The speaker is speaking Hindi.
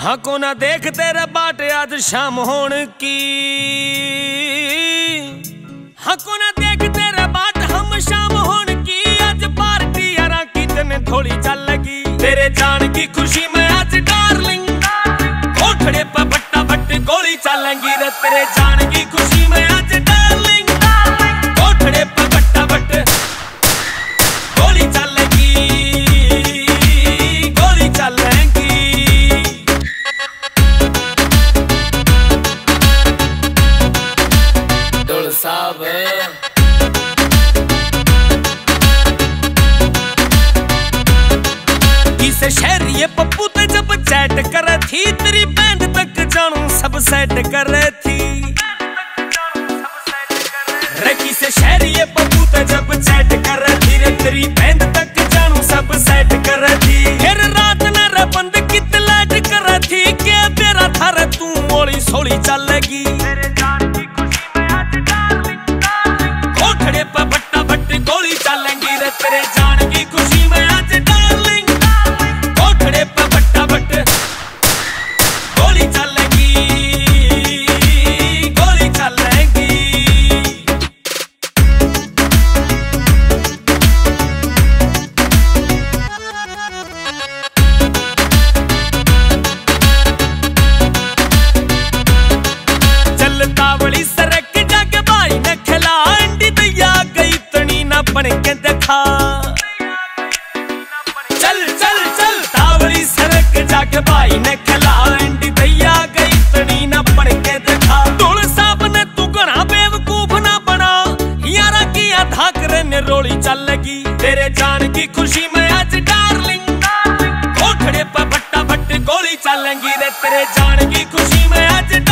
हाँ को ना देख तेरे बाटे आज शाम होन की। हाँ को ना देख तेरे बाट हम शाम होन की। आज पार्टी यारा की तने थोड़ी चल लगी। तेरे जान की खुशी में आज डार्लिंग कोठड़े पर बट्टा बट्टे गोली चलेंगी रे। तेरे जान की खुशी में आज डार्लिंग कोठड़े पर बट्टा बट्टे गोली चलेगी, गोली चलेंगी। डोल साहब किसे शहरी पप्पू ते जब चैट करे थी। तेरी बैंड तक जानू सब सेट करे थी। रे किसे शहरी पप्पू ते जब चैट करे थी। रे तेरी बैंड तक जानू सब सेट करे थी। फिर रात न रे बंद कित लाइट करे थी। के तेरा थारे तू मोली सोली चलेगी। कोठड़े पर बट्टा बट्टी गोली चलेंगी रे। तेरे जान की खुशी में आज डार्लिंग कोठड़े पर बट्टा बट्टे गोली चलेगी, गोली चलेगी। चलता बड़ी सरक जाके भाई ने खिला। अंडी दैया गई तनी ना बन के देखा। चल चल चल तावड़ी सरक जाके भाई ने खिला। अंडी दैया गई तनी ना बन के देखा। डोल साहब ने तू घना बेवकूफ ना बना। यारा की आधा करे ने रोली चल लगी। तेरे जान की खुशी में आज डार्लिंग कोठड़े पर बट्टा बट्टे गोली चलेंगी रे। तेरे जान की खुशी में आज